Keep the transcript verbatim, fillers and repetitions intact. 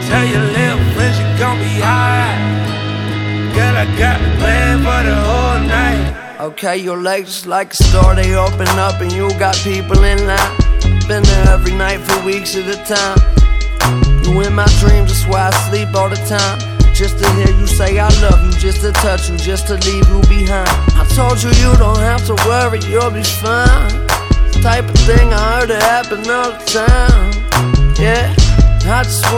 Tell your little friends you gon' be alright. Girl, I got a plan for the whole night. Okay, your legs just like a store, they open up and you got people in line. Been there every night for weeks at a time. You in my dreams, that's why I sleep all the time. Just to hear you say I love you, just to touch you, just to leave you behind. I told you you don't have to worry, you'll be fine. Type of thing I heard it happen all the time. Yeah, I just